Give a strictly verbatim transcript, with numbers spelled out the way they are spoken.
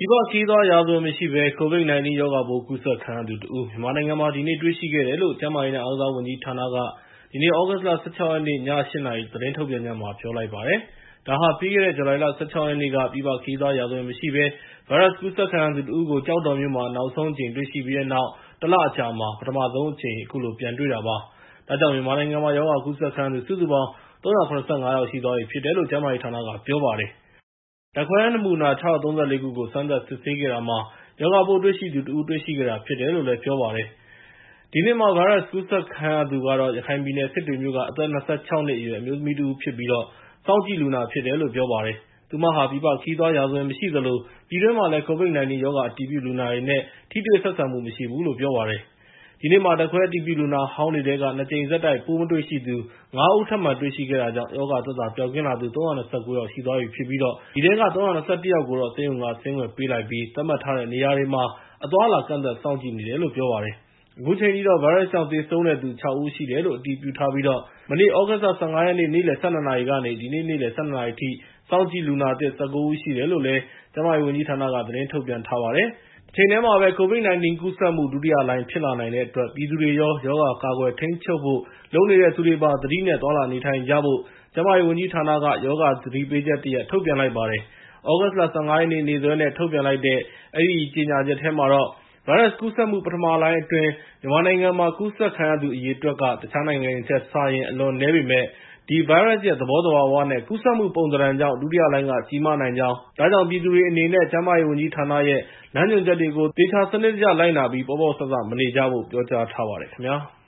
ပြည်ပခရီးသွားရာဇဝင်မရှိဘဲ ကိုဗစ်-၁၉ ရောဂါပိုးကူးစက်ခံရသူတဦး မြန်မာနိုင်ငံမှာ ဒီနေ့တွေ့ရှိခဲ့တယ်လို့ ကျန်းမာရေးနဲ့ အားကစားဝန်ကြီးဌာနက ဒီနေ့ သြဂုတ်လ ၁၆ ရက်နေ့ ည ၈ နာရီ သတင်းထုတ်ပြန်ချက်မှာ ပြောလိုက်ပါတယ်။ ဒါဟာ ပြီးခဲ့တဲ့ ဇူလိုင်လ ၁၆ ရက်နေ့က ပြည်ပခရီးသွားရာဇဝင်မရှိဘဲ ဗိုင်းရပ်စ်ကူးစက်ခံရသူတဦးကို ကျောက်တော်မြို့မှာ နောက်ဆုံးအကြိမ်တွေ့ရှိပြီးတဲ့နောက် ၁ လအကြာမှာ ပထမဆုံးအကြိမ် အခုလိုပြန်တွေ့တာပါ။ ဒါကြောင့် မြန်မာနိုင်ငံမှာ ရောဂါကူးစက်ခံရသူ စုစုပေါင်း ၃၇၅ ယောက်ရှိသွားပြီဖြစ်တယ်လို့ ကျန်းမာရေးဌာနက ပြောပါတယ်။ ဓာတ်ခွဲနမူနာ ၆၃၄ ခုကို စမ်းသပ်စစ်ဆေးခဲ့တာမှာ ရောဂါပိုးတွေ့ရှိသူတဦး တွေ့ရှိခဲ့တာဖြစ်တယ်လို့ ပြောပါတယ်။ ဒီနေ့မှာ ဗိုင်းရပ်စ်ကူးစက်ခံရသူကတော့ ရခိုင်ပြည်နယ် စစ်တွေမြို့က အသက် ၂၆ နှစ်အရွယ် အမျိုးသမီးတဦးဖြစ်ပြီး စောင့်ကြည့်လူနာဖြစ်တယ်လို့ ပြောပါတယ်။ သူမဟာ ပြည်ပခရီးသွားရာဇဝင်မရှိသလို ပြည်တွင်းမှာလည်း ကိုဗစ်-၁၉ ရောဂါအတည်ပြုလူနာတွေနဲ့ ထိတွေ့ဆက်ဆံမှုမရှိဘူးလို့ ပြောပါတယ်။ ဒီနေ့မှာ ဓာတ်ခွဲအတည်ပြုလူနာဟောင်းတွေထဲက ၂ ကြိမ်ဆက်တိုက် ပိုးမတွေ့ရှိသူ ငါး ဦး ထပ်မံတွေ့ရှိခဲ့တာကြောင့် ရောဂါသက်သာပျောက်ကင်းလာသူ ၃၂၉ ယောက်ရှိသွားပြီဖြစ်ပြီး အဲဒီထဲက ၃၂၁ ယောက်ကိုတော့ ဆေးရုံက ဆင်းခွင့်ပေးလိုက်ပြီး သတ်မှတ်ထားတဲ့နေရာတွေမှာ အသွားအလာ ကန့်သတ်စောင့်ကြည့်နေတယ်လို့ ပြောပါတယ်။ အခုချိန်ထိတော့ ဗိုင်းရပ်စ်ကြောင့် သေဆုံးတဲ့သူ ခြောက် ဦးရှိတယ်လို့ အတည်ပြုထားပြီး မနေ့ သြဂုတ်လ ၁၅ ရက်နေ့ နေ့လယ် ၁၂ နာရီကနေ ဒီနေ့ နေ့လယ် ၁၂ နာရီအထိ စောင့်ကြည့်လူနာသစ် ၁၉ ဦးရှိတယ်လို့ ကျန်းမာရေးဝန်ကြီးဌာနက သတင်းထုတ်ပြန်ထားပါတယ်။ တချိန်တည်းမှာပဲ ကိုဗစ်-၁၉ ကူးစက်မှု ဒုတိယလှိုင်းဖြစ်လာနိုင်တဲ့အတွက် ပြည်သူတွေရော ရောဂါကာကွယ်ထိန်းချုပ်ဖို့ လုပ်နေတဲ့သူတွေပါ သတိနဲ့ သွားလာနေထိုင်ကြဖို့ ကျန်းမာရေးဝန်ကြီးဌာနက ရောဂါသတိပေးချက်တရပ် ထုတ်ပြန်လိုက်ပါတယ်။ သြဂုတ်လ ၁၅ ရက်နေ့ နေ့စွဲနဲ့ ထုတ်ပြန်လိုက်တဲ့ အဲဒီကြေညာချက်ထဲမှာတော့ ဗိုင်းရပ်စ်ကူးစက်မှု ပထမလှိုင်းအတွင်း မြန်မာနိုင်ငံမှာ ကူးစက်ခံရသူအရေအတွက်က တခြားနိုင်ငံတွေထက်စာရင် အလွန်နည်းပေမယ့် ဒီဗိုင်းရပ်စ်ရဲ့ သဘောသဘာဝနဲ့ ကူးစက်မှုပုံသဏ္ဍာန်ကြောင့် ဒုတိယလှိုင်းက ကြီးမားနိုင်ကြောင်း၊ ဒါကြောင့် ပြည်သူတွေအနေနဲ့ ကျန်းမာရေးဝန်ကြီးဌာနရဲ့ လမ်းညွှန်ချက်တွေကို သေချာစနစ်တကျလိုက်နာပြီး ပေါ့ပေါ့ဆဆ မနေကြဖို့ ပြောကြားထားပါတယ်ခင်ဗျာ။